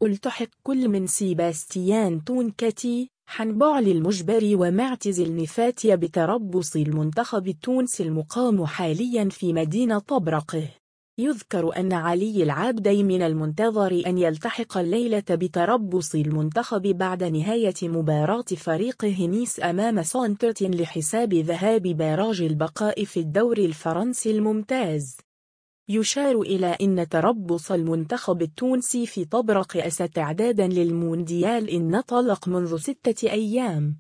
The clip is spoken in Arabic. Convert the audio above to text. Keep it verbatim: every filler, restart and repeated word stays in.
التحق كل من سيباستيان تونكاتي، حنبعل المجبري ومعتز النفاتي بتربص المنتخب التونسي المقام حاليا في مدينة طبرقه. يذكر أن علي العابدي من المنتظر أن يلتحق الليلة بتربص المنتخب بعد نهاية مباراة فريقه نيس أمام سانترتين لحساب ذهاب باراج البقاء في الدوري الفرنسي الممتاز. يشار إلى أن تربص المنتخب التونسي في طبرق استعدادا للمونديال إن طلق منذ ستة أيام.